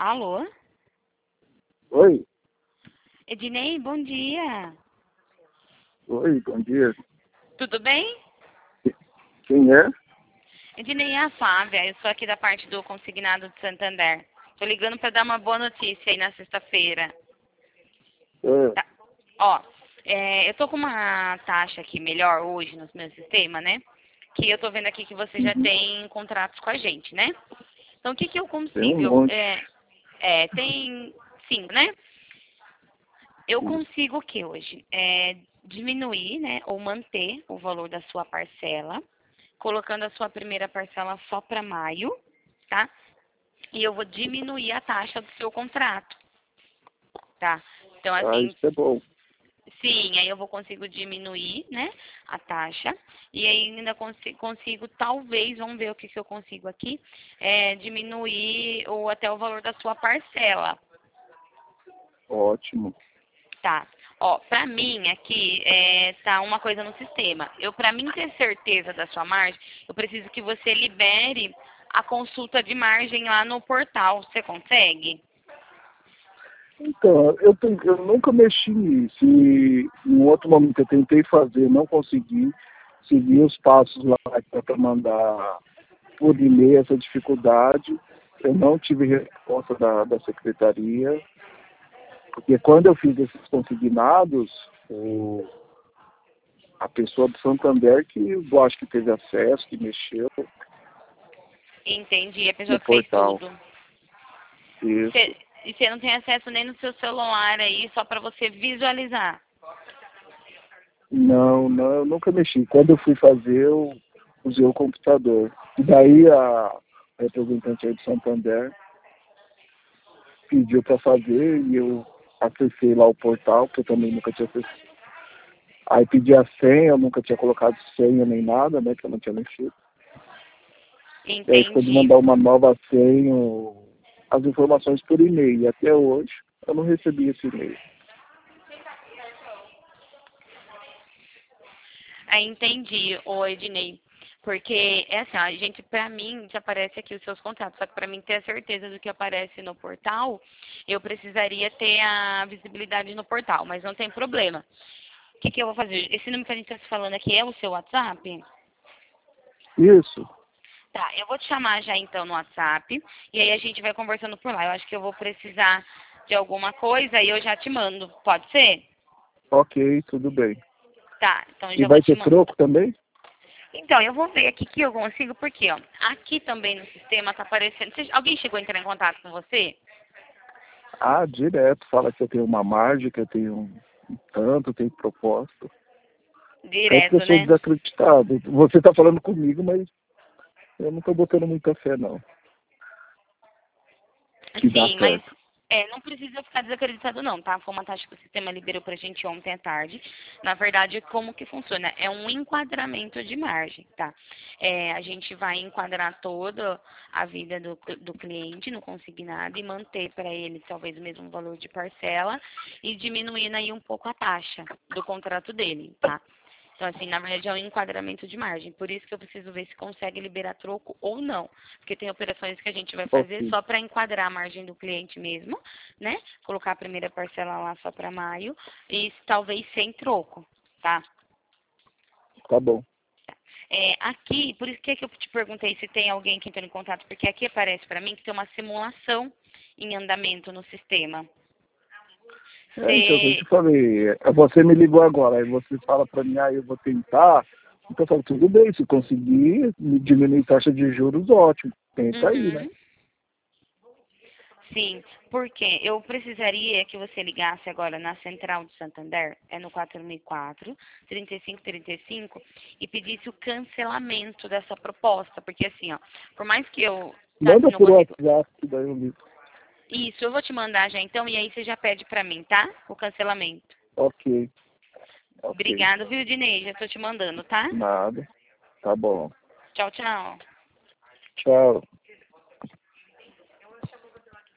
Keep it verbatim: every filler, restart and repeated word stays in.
Alô? Oi, Ednei, bom dia. oi, bom dia. Tudo bem? Quem é? Ednei, é a Flávia. Eu sou aqui da parte do Consignado de Santander. Tô ligando para dar uma boa notícia aí na sexta-feira. É, Tá. Ó, é, eu tô com uma taxa aqui melhor hoje no meu sistema, né? Que eu tô vendo aqui que você já uhum, tem contratos com a gente, né? Então, o que que eu tem um consigo? Eu, monte. é, é, tem cinco, né? Eu Isso. consigo o que hoje? É, diminuir, né, ou manter o valor da sua parcela, colocando a sua primeira parcela só para maio, tá? E eu vou diminuir a taxa do seu contrato, tá? Então, Ah, assim, isso é bom. sim, aí eu vou consigo diminuir, né, a taxa. E aí ainda consigo, consigo talvez, vamos ver o que, que eu consigo aqui, é, diminuir ou até o valor da sua parcela. Ótimo. Tá. Ó, pra mim aqui é, tá uma coisa no sistema. Eu, pra mim ter certeza da sua margem, eu preciso que você libere a consulta de margem lá no portal. Você consegue? Então, eu, ten- eu nunca mexi nisso. E em outro momento eu tentei fazer, não consegui seguir os passos lá para mandar por e-mail essa dificuldade. Eu não tive resposta da, da secretaria, porque quando eu fiz esses consignados, o, a pessoa do Santander que eu acho que teve acesso, que mexeu Entendi. A no pessoa que fez portal. tudo. Isso. Cê- e você não tem acesso nem no seu celular aí, só pra você visualizar. Não, não, eu nunca mexi. Quando eu fui fazer, eu usei o computador. E daí a representante aí do Santander pediu para fazer e eu acessei lá o portal, que eu também nunca tinha acessado. Aí pedi a senha, eu nunca tinha colocado senha nem nada, né, que eu não tinha mexido. E aí ficou de Entendi. mandar uma nova senha, as informações por e-mail. E até hoje eu não recebi esse e-mail. Aí entendi, ô Ednei. Porque, é assim, ó, a gente, pra mim, já aparece aqui os seus contatos. Só que pra mim ter a certeza do que aparece no portal, eu precisaria ter a visibilidade no portal. Mas não tem problema. O que, que eu vou fazer? Esse número que a gente está se falando aqui é o seu WhatsApp? Isso, Tá, eu vou te chamar já então no WhatsApp. E aí a gente vai conversando por lá. Eu acho que eu vou precisar de alguma coisa e eu já te mando. Pode ser? ok, tudo bem. Tá, então eu E já vou vai te ter mandar. troco também? Então, eu vou ver aqui que eu consigo, porque, ó, aqui também no sistema tá aparecendo. Você- alguém chegou a entrar em contato com você? Ah, direto, fala que eu tenho uma margem, que eu tenho um um tanto, tenho proposta. Até Direto, pessoa né? desacreditada. Você está falando comigo, mas eu não estou botando muita fé, não. Que dá Sim, mas certo. é, não precisa ficar desacreditado não, tá? Foi uma taxa que o sistema liberou pra gente ontem à tarde. Na verdade, como que funciona? É um enquadramento de margem, tá? É, a gente vai enquadrar toda a vida do, do cliente no consignado e manter para ele talvez o mesmo valor de parcela e diminuindo aí um pouco a taxa do contrato dele, tá? Então, assim, na verdade é um enquadramento de margem. Por isso que eu preciso ver se consegue liberar troco ou não. Porque tem operações que a gente vai fazer Ok, só para enquadrar a margem do cliente mesmo, né? Colocar a primeira parcela lá só para maio e talvez sem troco, tá? tá bom. É, aqui, por isso que, é que eu te perguntei se tem alguém que entrou em contato, porque aqui aparece para mim que tem uma simulação em andamento no sistema. É, então, como eu te Você falei, é, você me ligou agora, aí você fala para mim, ah, eu vou tentar. Então eu falo, tudo bem, se conseguir me diminuir taxa de juros, ótimo. Tenta aí, né? Uhum. Sim, porque eu precisaria que você ligasse agora na Central de Santander, é no quatro mil e quatro, trinta e cinco trinta e cinco, e pedisse o cancelamento dessa proposta, porque assim, ó, por mais que eu tá, Manda não por consigo. WhatsApp, que daí eu ligo. Isso, eu vou te mandar já então, e aí você já pede pra mim, tá? O cancelamento. Ok, ok. Obrigada, viu, Dinei? Já tô te mandando, tá? Nada. Tá bom. Tchau, tchau. Tchau.